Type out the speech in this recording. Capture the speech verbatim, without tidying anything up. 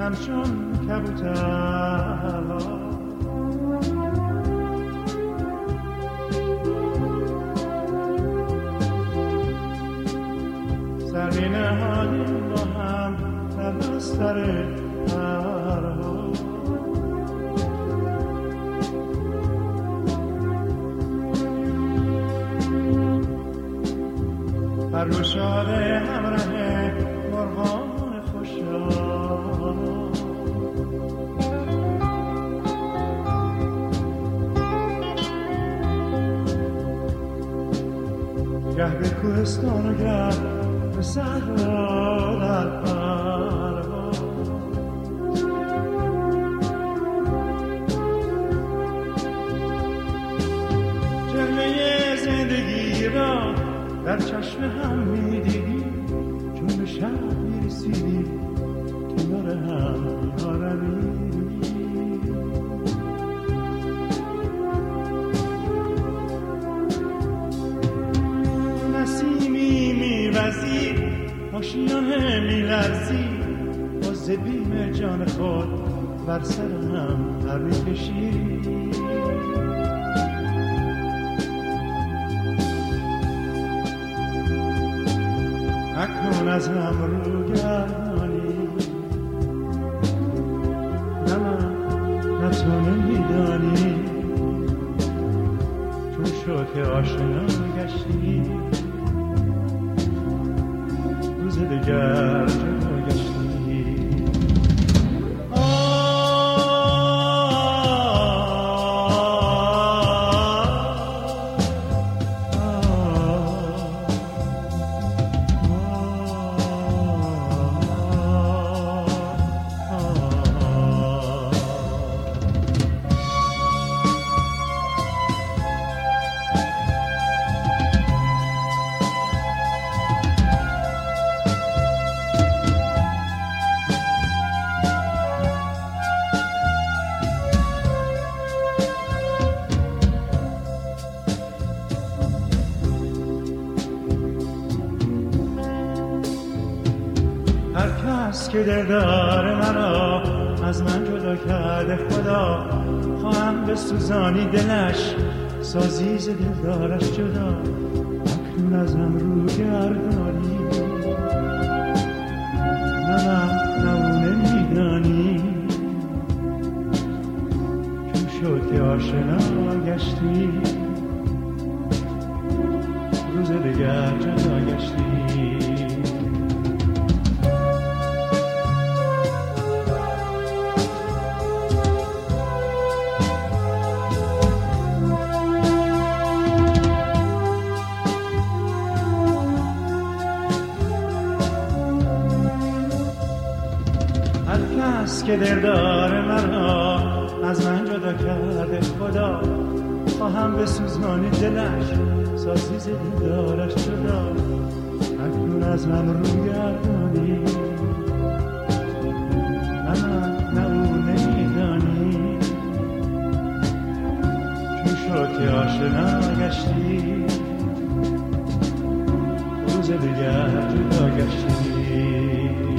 همچون کبوتر سری نهادیم با هم در بستر پرها پرگشاد همراه مرغان خوشا گه به کوهستان و گه به صحرا در پرواز جلوه زندگی را در چشم هم می‌دیدیم چون به شب می‌رسیدیم کنار هم آرامیم نسیمی می‌وزید آشیانه می‌لرزید باز بیم جان خود بر سر هم پر می‌کشید اکنون از هم رو گردانی نه من نه تو نمیدانی چون شد که آشنا گشتی روز دگر جدا گشتی که دلدار مرا از من جدا کرده خدا خواهم به سوزانی دلش سازی ز دلدارش جدا اکنون از هم رو گردانی نه من نه او نمیدانی چون شد که آشنا گشتی روز دگر جدا گشتی که دلدار مرا از من جدا کرده خدا خواهم به سوزانی دلش سازی ز دلدارش جدا اکنون از من رو گردانی نه من نه او نمیدانی چون شد که آشنا گشتی روز دیگر جدا گشتی